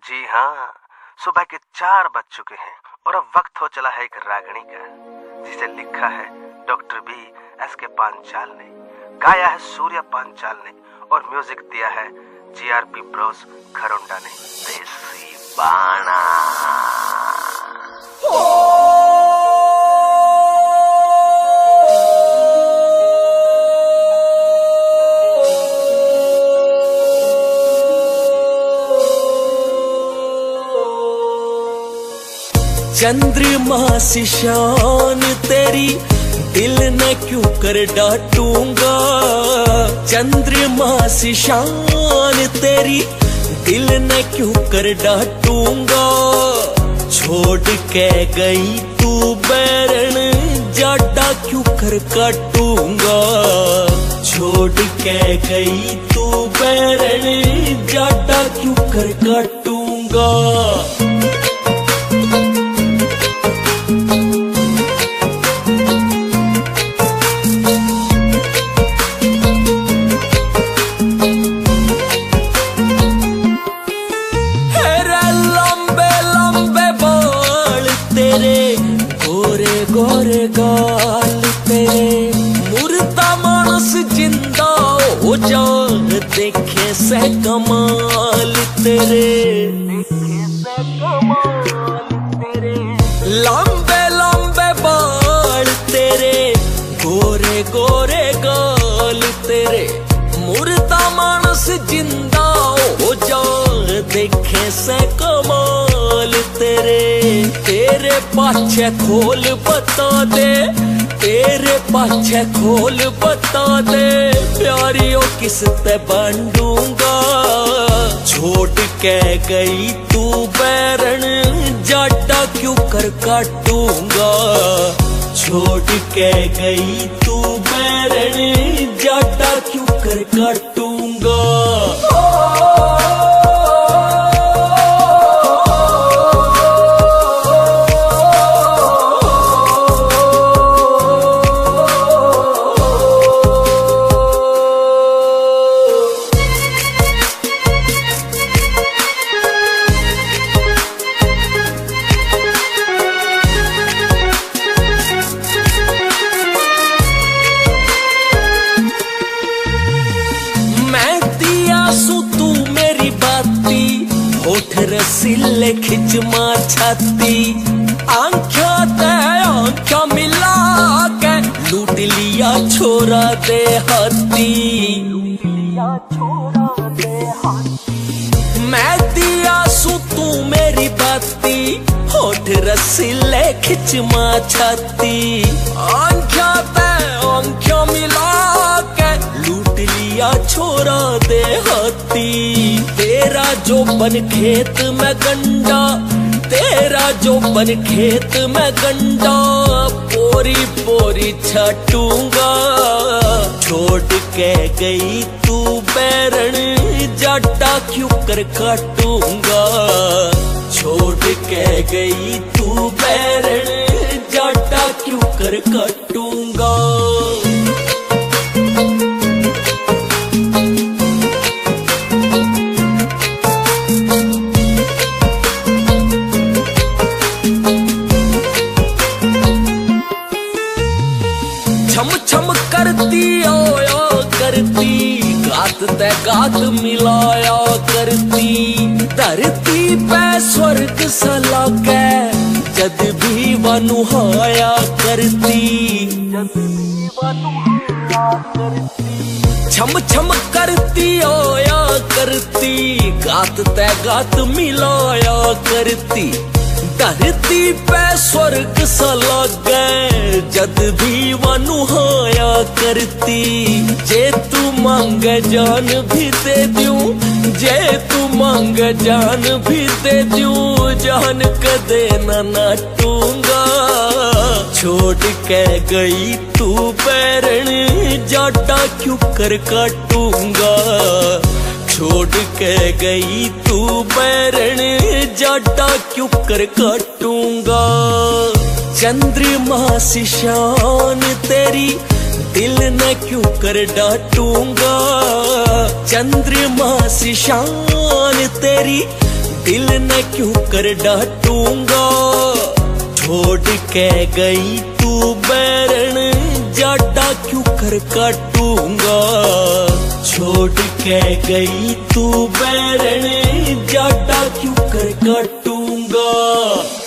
जी हाँ, सुबह के 4 बज चुके हैं और अब वक्त हो चला है एक रागनी का, जिसे लिखा है डॉक्टर बी एस के पांचाल ने, गाया है सूर्या पांचाल ने और म्यूजिक दिया है जीआरपी ब्रोस खरोंडा ने। देसी बाणा चंद्रमा सी शान तेरी दिल न क्यों कर डांटूंगा। चंद्रमा सी शान तेरी दिल न क्यों कर डांटूंगा। छोड़ के गई तू बैरन जाडा क्यों कर काटूंगा। छोड़ के गई तू बैरन जाडा क्यों कर काटूंगा। गोरे गाल तेरे मुर्दा मानस जिंदा हो जा देखे से कमाल तेरे। लंबे लंबे बाल तेरे गोरे गोरे गाल तेरे मुर्दा मानस जिंदा हो जा देखे से कमाल तेरे। तेरे पाछे खोल बता दे, तेरे पाछे खोल बता दे प्यारियों किस ते बांटूंगा। छोड़ के गई तू बैरन जाडा क्यों कर काटूंगा। छोड़ के गई तू बैरन जाडा क्यों कर काटूंगा। रसीले खिच मां छाती आंखा ते आंखा मिला के लूट लिया छोरा दे हाथी। मैं दिया सू तू मेरी बाती होठ रसीले खिच मां छाती आंखा ते आंखा मिला के लूट लिया छोरा दे हाथी। तेरा जो बन खेत में गंडा, तेरा जो बन खेत में गंडा पोरी पोरी छाटूंगा। छोड़ के गई तू बैरन जाडा क्यों कर काटूंगा। छोड़ के गई तू बैरन जाडा क्यों कर काटूंगा। छम छम करती आया करती गात ते गात मिलाया करती। धरती पे स्वर्ग सा लागे जद भी वनुहाया करती। छम छम करती आया करती गात ते गात मिलाया करती। धरती पे स्वर्ग सा लागे जद भी वनुहाया करती। जे तू मांगे जान भी दे दूं, जे तू मांगे जान भी दे दूं जान कदे ना नाटूंगा। छोड़ के गई तू बैरन जाडा क्यों कर काटूंगा। छोड़ के गई तू बैरन जाडा क्यों कर काटूंगा। चंद्रमा सी शान तेरी दिल न क्यों कर डांटूंगा। चंद्रमा सी शान तेरी दिल न क्यों कर डांटूंगा, छोड़ के गई तू बैरन जाडा क्यों कर काटूंगा, छोड़ के गई तू बैरन जाडा क्यों कर काटूंगा।